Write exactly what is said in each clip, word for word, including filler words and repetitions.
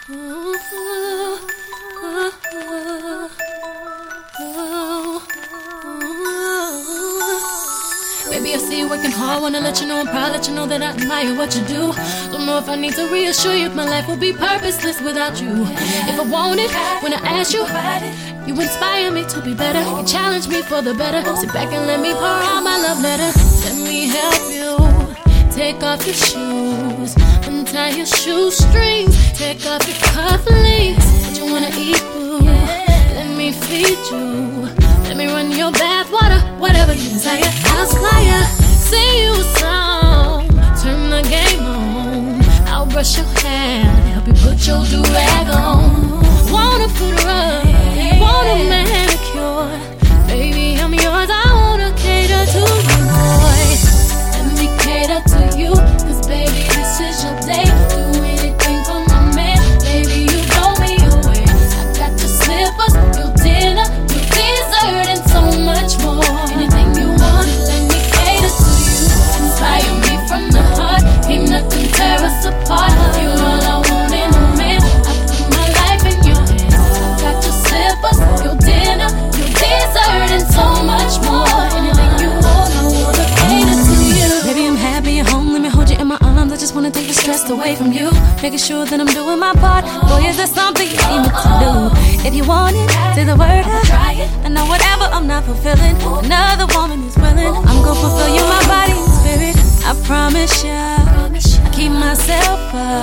Baby, I see you working hard, wanna let you know I'm proud, let you know that I admire what you do. Don't know if I need to reassure you, my life would be purposeless without you. If I want it, when I ask you, you inspire me to be better. You challenge me for the better. Sit back and let me pour out my love letter. Let me help you. Take off your shoes, untie your shoestrings, take off your cufflinks. What you wanna eat, boo? Let me feed you. Let me run your bath water, whatever you desire. I'll supply ya. Sing you a song, turn the game on. I'll brush your hair, help you put your do-rag on. Want a foot rub, want a manicure. Baby, I'm yours, I wanna cater to you, boy. Let me cater to you, cause baby, this is your day. Do anything for my man, baby, you blow me away. I got your slippers, your dinner, your dessert, and so much more. Anything you want, let me cater to you. Inspire me from the heart, ain't nothing tear us apart. You're all I want in a man, I put my life in your hands. I got your slippers, your dinner, your dessert, and so much more. Anything you want, I wanna cater to you. Baby, I'm happy you're home, let me hold you in my arms. I just wanna take the stress away from you, making sure that I'm doing my part. Boy, is there something you need me to do? If you want it, say the word. I, I know whatever I'm not fulfilling, another woman is willing. I'm gonna fulfill you, my body and spirit. I promise ya, I keep myself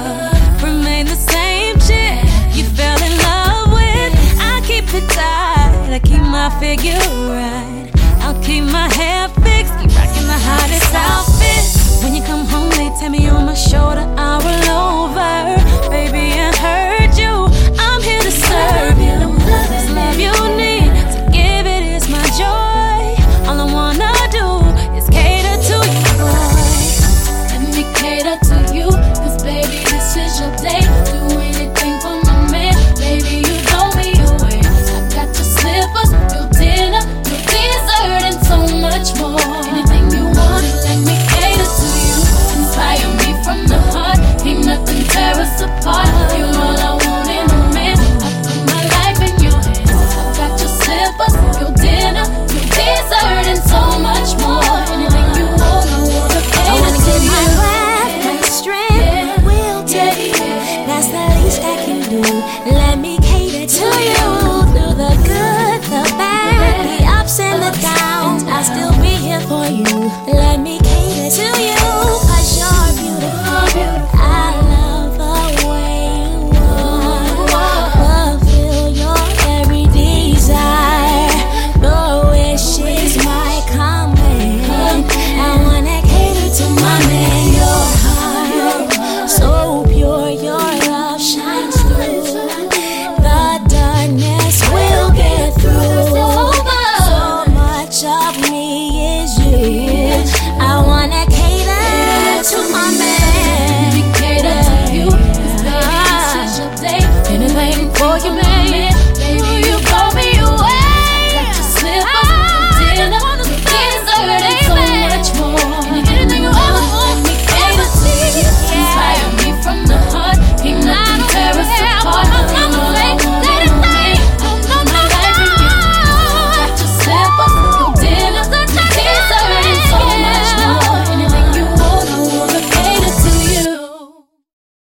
up, remain the same chick you fell in love with. I keep it tight, I keep my figure right. I'll keep my hair fixed, keep rocking the hottest outfits. When you come home, they tell me on my shoulder, I'll roll over. Baby, I heard you, I'm here to serve you. This love you need, to give it is my joy. All I wanna do is cater to you, boy. Let me cater to you, cause baby, this is your day. Do anything for my man, baby, you blow me away. I got your slippers, your dinner, your dessert, and so much more. Anything you want, let me cater to you. Inspire me from the heart, ain't nothing tear us apart. You're all I want in a man, I put my life in your hands. I got your slippers, your dinner, your dessert, and so much more. Anything you want, I wanna cater I wanna to give you. my life, my strength, my will to you. That's the least I can do. Let me cater to you. Through the good, the bad, the ups and the downs, I'll still be here for you. Let me